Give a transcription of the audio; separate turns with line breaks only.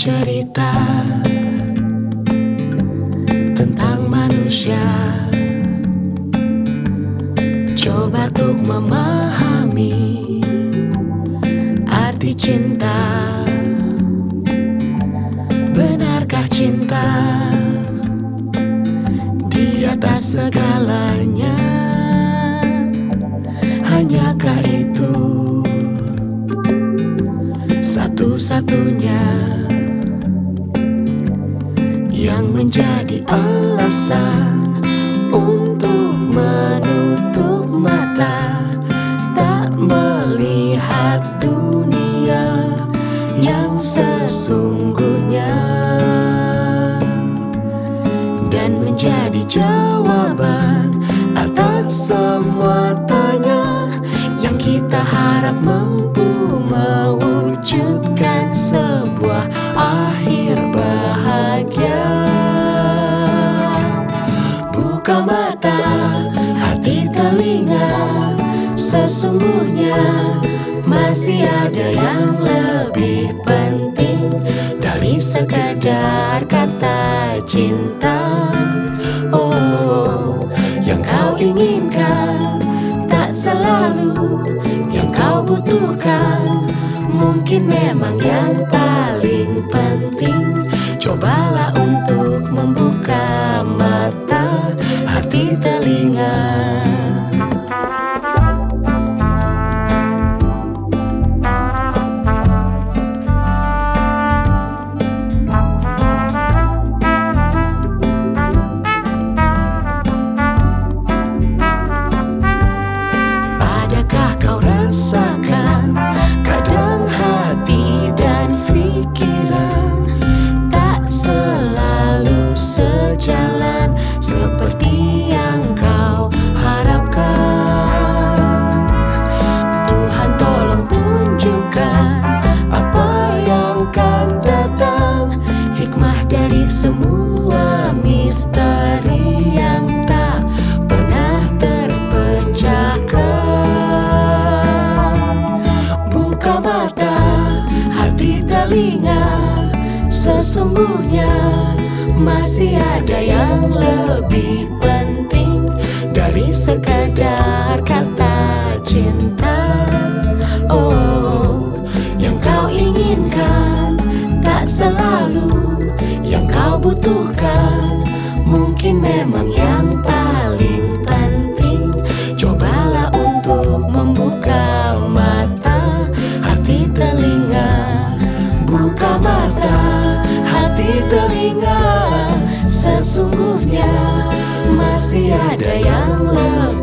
cerita tentang manusia. Coba untuk memahami arti cinta. Benarkah cinta di atas segalanya? Hanyakah itu satu-satunya yang menjadi alasan untuk menutup mata, tak melihat dunia yang sesungguhnya, dan menjadi jawaban atas semua tanya yang kita harap mampu mewujudkan sebuah akhir bahagia. Buka mata, hati, telinga, sesungguhnya masih ada yang lebih penting dari sekadar kata cinta. Oh, yang kau inginkan tak selalu yang kau butuhkan. Mungkin memang yang paling penting, cobalah untuk membuka mata, hati, telinga. Adakah kau rasakan kadang hati dan pikiran tak selalu sejalan seperti yang kau harapkan? Tuhan tolong tunjukkan apa yang akan datang, hikmah dari semua misteri yang tak pernah terpecahkan. Buka mata, hati, telinga, sesungguhnya masih ada yang lebih penting dari sekadar kata cinta. Oh, yang kau inginkan tak selalu yang kau butuhkan. Mungkin memang yang paling penting, cobalah untuk membuka mata, hati, telinga. Buka mata, hati, telinga, sesungguhnya masih ada yang lebih